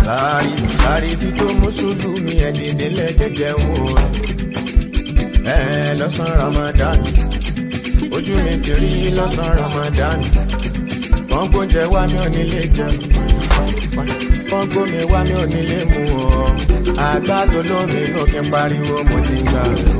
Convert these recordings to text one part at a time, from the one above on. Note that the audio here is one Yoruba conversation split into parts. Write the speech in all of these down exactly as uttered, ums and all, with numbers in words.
Sari, sari tí tó mùsùlùmí ẹ̀ dìde lẹ́gẹ̀gẹ̀ wò ẹ lọ́sàn Ramadan ojú mi ti rí lọ́sàn Ramadan wọ́n gbóúnjẹ wá mi ò nílé jẹun wọ́n gbómi wá mi ò nílé mu ọ́ àgbà tó lómi inú kí n pariwo mo ti ń gbà rẹ̀.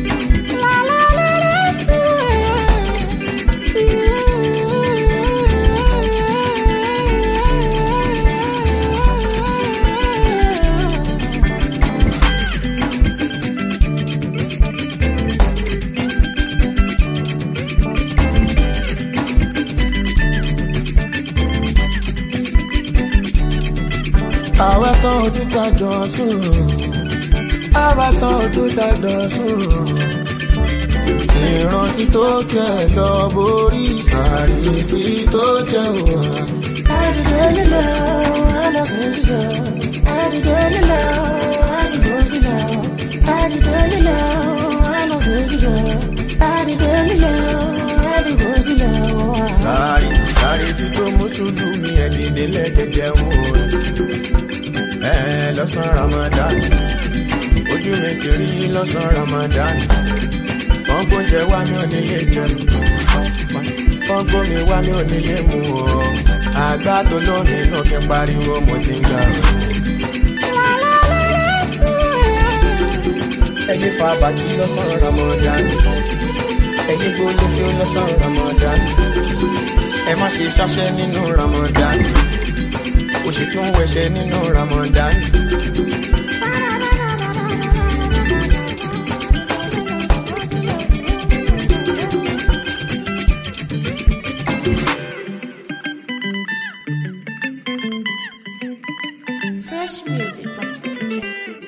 Àwa tán ojú tajọ sùn, àwa tán ojú tajọ sùn. Ìrántí tó jẹ lọ borí sàárì tí tó jẹ wà. Àdìgbò lílọ, àlọ́sùn sílọ. Àdìgbò lílọ, àdìgbò sílọ. Àdìgbò lílọ, àlọ́sùn sílọ. Àdìgbò lílọ, àdìgbò sílọ. Sàárì, sàárì tí tó mùsùlùmí ẹ̀ dìde lẹ́gẹ̀gẹ̀ wò ẹ lọ́sàn Ramadan ojú mi ti rí lọ́sàn Ramadan wọ́n gbóúnjẹ wá mi ò nílé jẹun wọ́n gbómi wá mi ò nílé mu ọ́ àgbà tó lómi inú kí n pariwo mo ti ń gbà rẹ̀. ẹni fa bàtí lọ́sàn Ramadan ẹni gbólóṣó lọ́sàn Ramadan ẹ má ṣe ṣáṣẹ́ nínú Ramadan ó sì tún wẹ̀ṣẹ̀ nínú Ramadan. Fresh music from six twenty.